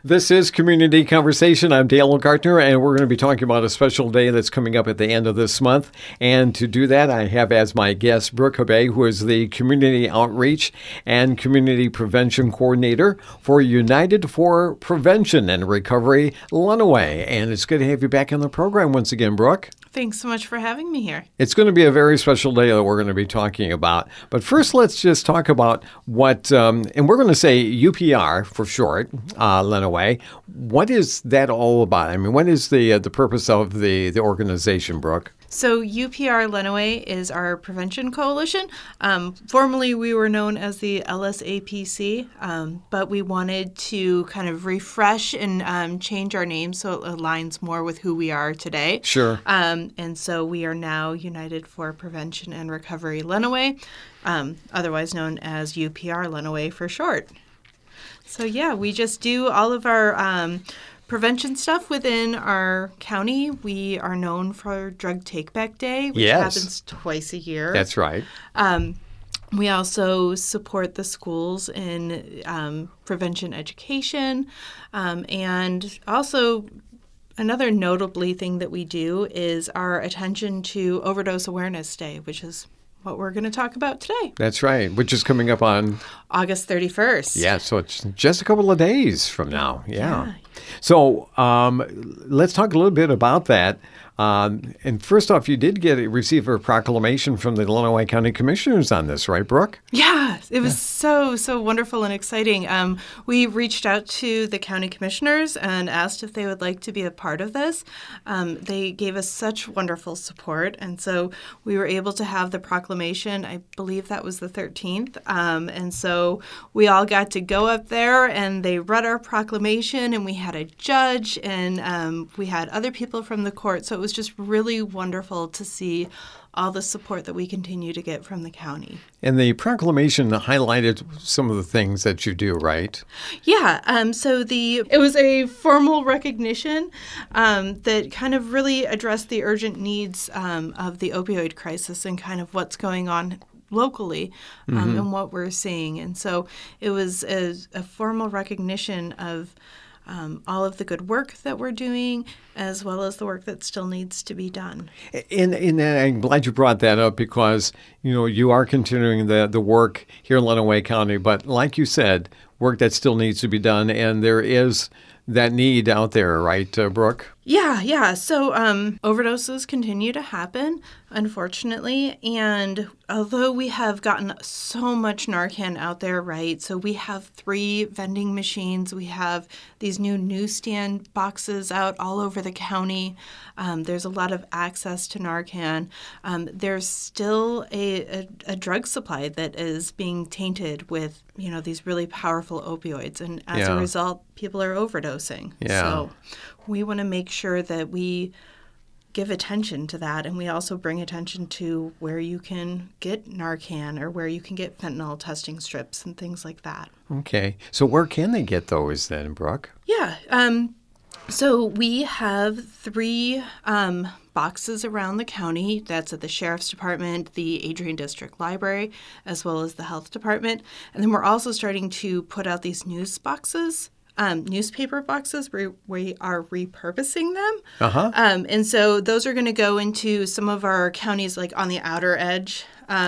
This is Community Conversation. I'm Dale Gartner, and we're going to be talking about a special day that's coming up at the end of this month. And to do that, I have as my guest Brooke Habe, who is the Community Outreach and Community Prevention Coordinator for United for Prevention and Recovery, Lenawee. And it's good to have you back on the program once again, Brooke. Thanks so much for having me here. It's going to be a very special day that we're going to be talking about. But first, let's just talk about what, and we're going to say UPR for short, Lenawee. What is that all about? I mean, what is the purpose of the organization, Brooke? So UPR Lenawee is our prevention coalition. Formerly, we were known as the LSAPC, but we wanted to kind of refresh and change our name so it aligns more with who we are today. Sure. And so we are now United for Prevention and Recovery Lenawee, otherwise known as UPR Lenawee for short. So yeah, we just do all of our prevention stuff within our county. We are known for Drug Take-Back Day, which happens twice a year. That's right. We also support the schools in prevention education. And also, another notably thing that we do is our attention to Overdose Awareness Day, which is what we're going to talk about today. That's right, which is coming up on August 31st. Yeah, so it's just a couple of days from now. Yeah. So let's talk a little bit about that. And first off, you did receive a proclamation from the Lenawee County Commissioners on this, right, Brooke? Yeah, it was so wonderful and exciting. We reached out to the county commissioners and asked if they would like to be a part of this. They gave us such wonderful support, and so we were able to have the proclamation. I believe that was the 13th, and so we all got to go up there, and they read our proclamation, and we had a judge, and we had other people from the court, so it was just really wonderful to see all the support that we continue to get from the county. And the proclamation highlighted some of the things that you do, right? Yeah. So it was a formal recognition that kind of really addressed the urgent needs of the opioid crisis and kind of what's going on locally and what we're seeing. And so it was a formal recognition of all of the good work that we're doing, as well as the work that still needs to be done. And I'm glad you brought that up because, you are continuing the work here in Lenawee County, but like you said, work that still needs to be done, and there is that need out there, right, Brooke? Yeah. So overdoses continue to happen, unfortunately. And although we have gotten so much Narcan out there, right, so we have 3 vending machines. We have these new newsstand boxes out all over the county. There's a lot of access to Narcan. There's still a drug supply that is being tainted with, these really powerful opioids. And as a result, people are overdosing. Yeah. So we want to make sure that we give attention to that, and we also bring attention to where you can get Narcan or where you can get fentanyl testing strips and things like that. Okay. So where can they get those then, Brooke? Yeah. So we have 3 boxes around the county. That's at the Sheriff's Department, the Adrian District Library, as well as the Health Department. And then we're also starting to put out these newspaper boxes where we are repurposing them. And so those are going to go into some of our counties like on the outer edge.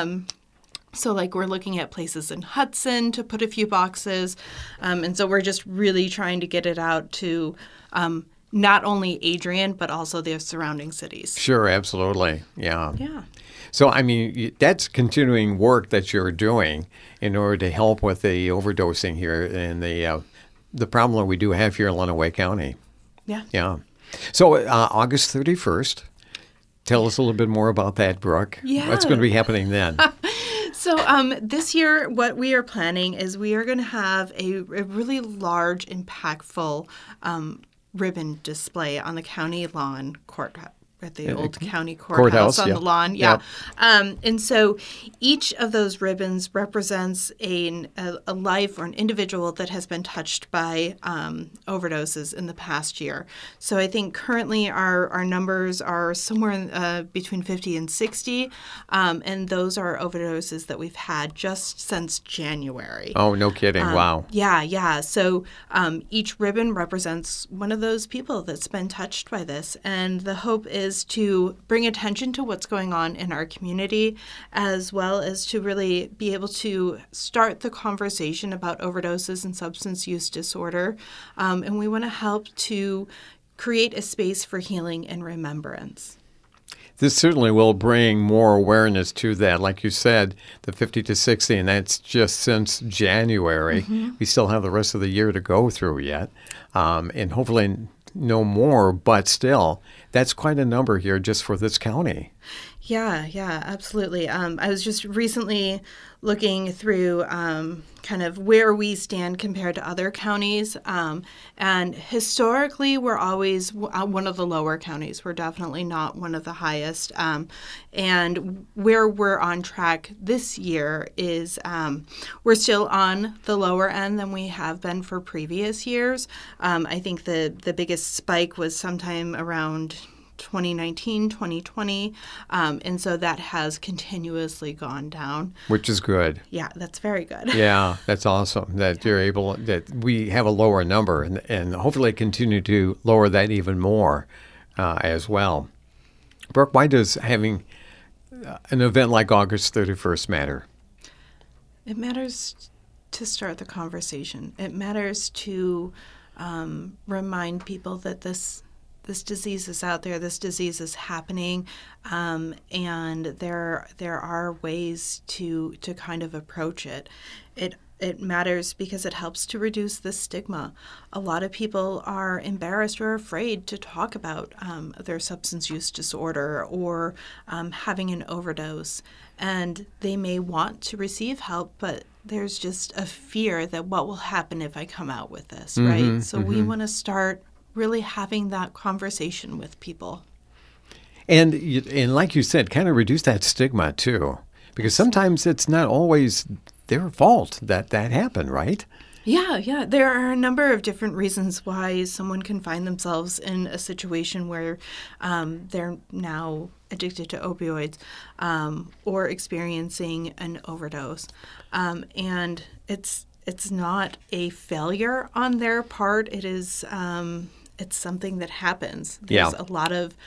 So like we're looking at places in Hudson to put a few boxes. And so we're just really trying to get it out to not only Adrian, but also the surrounding cities. Sure, absolutely. Yeah. Yeah. So, I mean, that's continuing work that you're doing in order to help with the overdosing here and the problem that we do have here in Lenawee County. Yeah. Yeah. So August 31st, tell us a little bit more about that, Brooke. Yeah. What's going to be happening then? So this year, what we are planning is we are going to have a really large, impactful ribbon display on the county lawn the old county Courthouse, courthouse on yeah. the lawn. Yeah. And so each of those ribbons represents a life or an individual that has been touched by overdoses in the past year. So I think currently our numbers are somewhere between 50 and 60, and those are overdoses that we've had just since January. Oh, no kidding. Wow. Yeah. So each ribbon represents one of those people that's been touched by this. And the hope is to bring attention to what's going on in our community, as well as to really be able to start the conversation about overdoses and substance use disorder. And we want to help to create a space for healing and remembrance. This certainly will bring more awareness to that. Like you said, the 50 to 60, and that's just since January. Mm-hmm. We still have the rest of the year to go through yet, and hopefully no more, but still, that's quite a number here just for this county. Yeah, absolutely. I was just recently looking through kind of where we stand compared to other counties. And historically, we're always one of the lower counties. We're definitely not one of the highest. And where we're on track this year is we're still on the lower end than we have been for previous years. I think the biggest spike was sometime around 2019, 2020, and so that has continuously gone down. Which is good. Yeah, that's very good. Yeah, that's awesome that you're able, that we have a lower number and hopefully continue to lower that even more as well. Brooke, why does having an event like August 31st matter? It matters to start the conversation. It matters to remind people that this disease is out there, this disease is happening, and there are ways to kind of approach it. It matters because it helps to reduce the stigma. A lot of people are embarrassed or afraid to talk about their substance use disorder or having an overdose, and they may want to receive help, but there's just a fear that what will happen if I come out with this, right? So we want to start really having that conversation with people. And like you said, kind of reduce that stigma too, because sometimes it's not always their fault that happened, right? Yeah. There are a number of different reasons why someone can find themselves in a situation where they're now addicted to opioids or experiencing an overdose. And it's not a failure on their part. It is it's something that happens. There's a lot of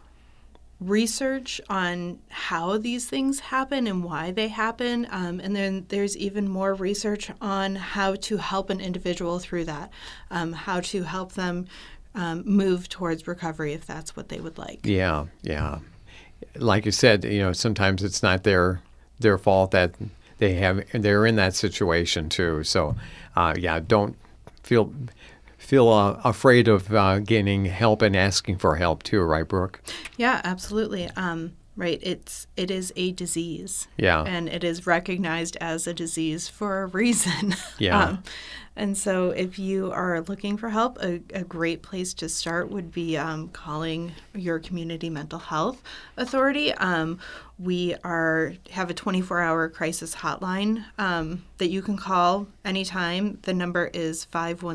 research on how these things happen and why they happen. And then there's even more research on how to help an individual through that, how to help them move towards recovery if that's what they would like. Yeah. Like you said, sometimes it's not their fault that they're in that situation too. So, don't feel afraid of getting help and asking for help too, right, Brooke? Yeah, absolutely. Right. It is a disease. Yeah. And it is recognized as a disease for a reason. Yeah. And so if you are looking for help, a great place to start would be calling your community mental health authority. We have a 24-hour crisis hotline that you can call anytime. The number is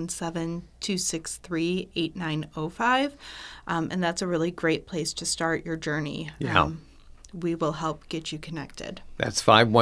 517-263-8905. And that's a really great place to start your journey. Yeah. We will help get you connected. That's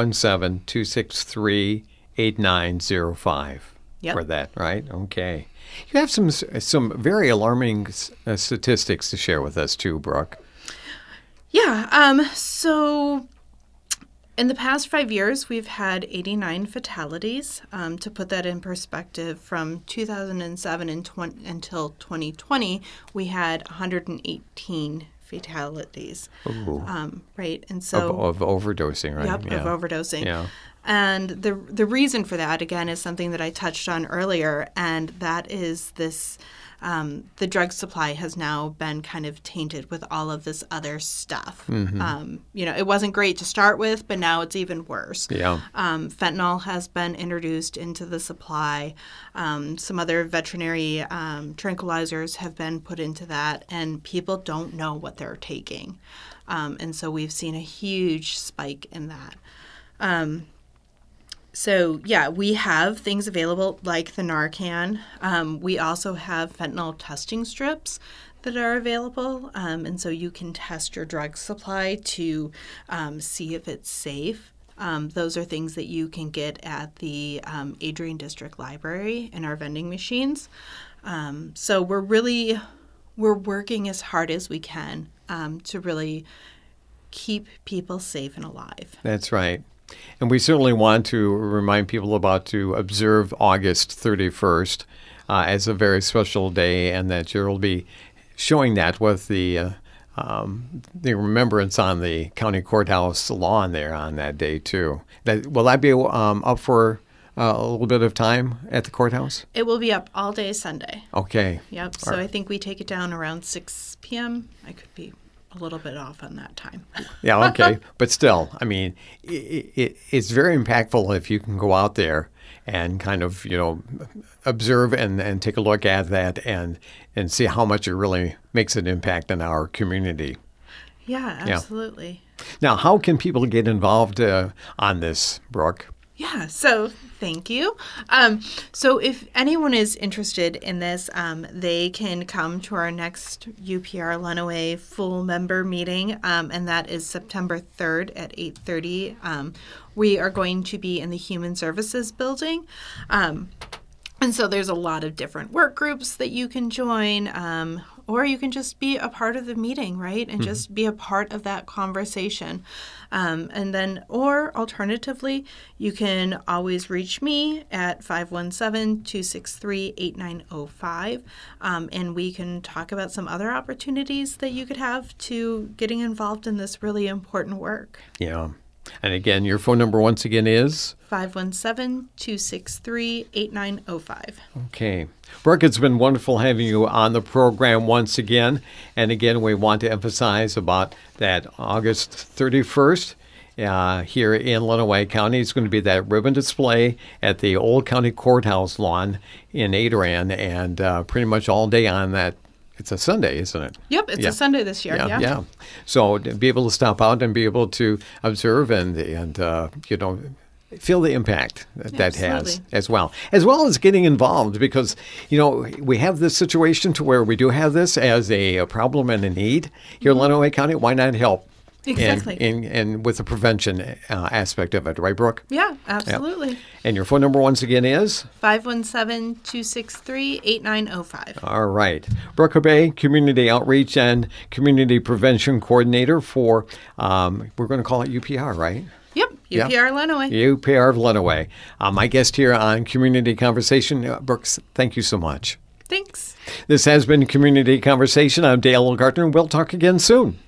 517-263-8905. Yep. For that, right? Okay. You have some very alarming statistics to share with us too, Brooke. Yeah. So in the past 5 years, we've had 89 fatalities. To put that in perspective, from 2007 until 2020, we had 118 fatalities. Ooh. Right. And so of overdosing, right? Yep, of overdosing. Yeah. And the reason for that, again, is something that I touched on earlier, and that is this. The drug supply has now been kind of tainted with all of this other stuff. It wasn't great to start with, but now it's even worse. Yeah. Fentanyl has been introduced into the supply. Some other veterinary tranquilizers have been put into that, and people don't know what they're taking. And so we've seen a huge spike in that. So, yeah, we have things available like the Narcan. We also have fentanyl testing strips that are available. And so you can test your drug supply to see if it's safe. Those are things that you can get at the Adrian District Library in our vending machines. So we're working as hard as we can to really keep people safe and alive. That's right. And we certainly want to remind people to observe August 31st as a very special day, and that you'll be showing that with the remembrance on the county courthouse lawn there on that day too. Will that be up for a little bit of time at the courthouse? It will be up all day Sunday. Okay. Yep. So I think we take it down around 6 p.m. I could be a little bit off on that time. Yeah, okay. But still, I mean, it's very impactful if you can go out there and kind of, observe and take a look at that and see how much it really makes an impact in our community. Yeah, absolutely. Yeah. Now, how can people get involved on this, Brooke? Yeah, so thank you. So if anyone is interested in this, they can come to our next UPR Lenawee full member meeting, and that is September 3rd at 8:30. We are going to be in the Human Services Building. And so there's a lot of different work groups that you can join, or you can just be a part of the meeting, right? And just be a part of that conversation. And then, or alternatively, you can always reach me at 517-263-8905. And we can talk about some other opportunities that you could have to getting involved in this really important work. Yeah. And again, your phone number once again is? 517-263-8905. Okay. Brooke, it's been wonderful having you on the program once again. And again, we want to emphasize about that August 31st here in Lenawee County. It's going to be that ribbon display at the Old County Courthouse lawn in Adrian, and pretty much all day on that. It's a Sunday, isn't it? Yep, it's a Sunday this year. Yeah. So to be able to stop out and be able to observe and feel the impact that has as well as getting involved, because we have this situation to where we do have this as a problem and a need here in Lenawee County. Why not help? Exactly. And with the prevention aspect of it, right, Brooke? Yeah, absolutely. Yep. And your phone number once again is? 517-263-8905. All right. Brooke Obey, Community Outreach and Community Prevention Coordinator for, we're going to call it UPR, right? Yep, UPR Lenawee. UPR of Lenawee. My guest here on Community Conversation, Brooks, thank you so much. Thanks. This has been Community Conversation. I'm Dale Gartner. We'll talk again soon.